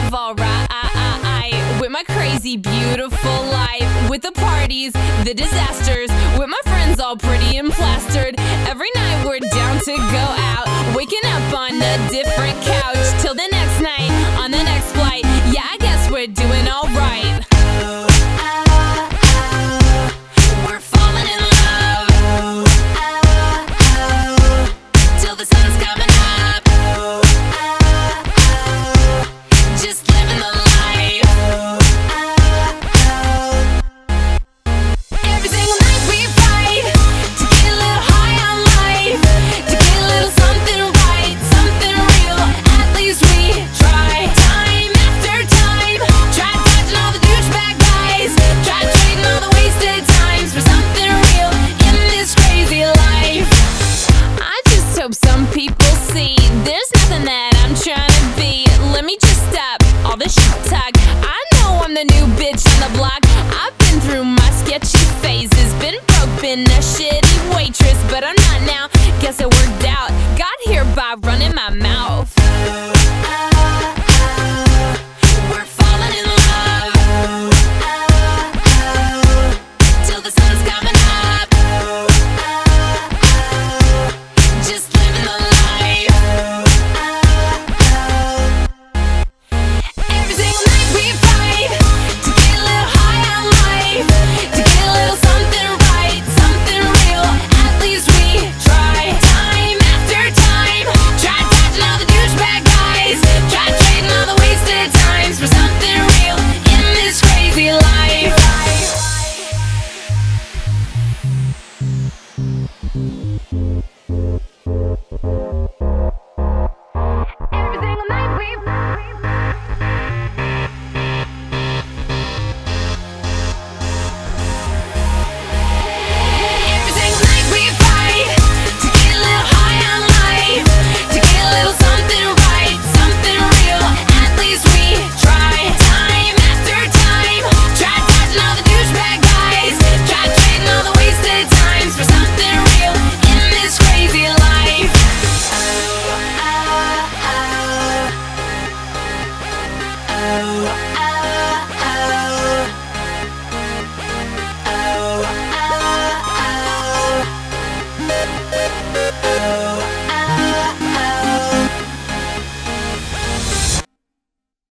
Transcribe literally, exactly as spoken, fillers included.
live alright with my crazy, beautiful life, with the parties, the disasters, with my friends all pretty and plastered. Every night we're down to go out, waking up on a different couch till the next night on the next flight. Yeah, I guess we're doing alright. We're falling in love till the sun's coming up. Just living the life. Every single night we fight to get a little high on life, to get a little something right, something real. At least we try. Time after time, try dodging all the douchebag guys, try trading all the wasted times for something real in this crazy life. I just hope some people see there's nothing that I'm trying to be. Let me just stop all the shit talk. I know I'm the new bitch on the block. I've been through my sketchy phases, been broke, been a shitty waitress, but I'm not now. Guess it worked out. Got here by running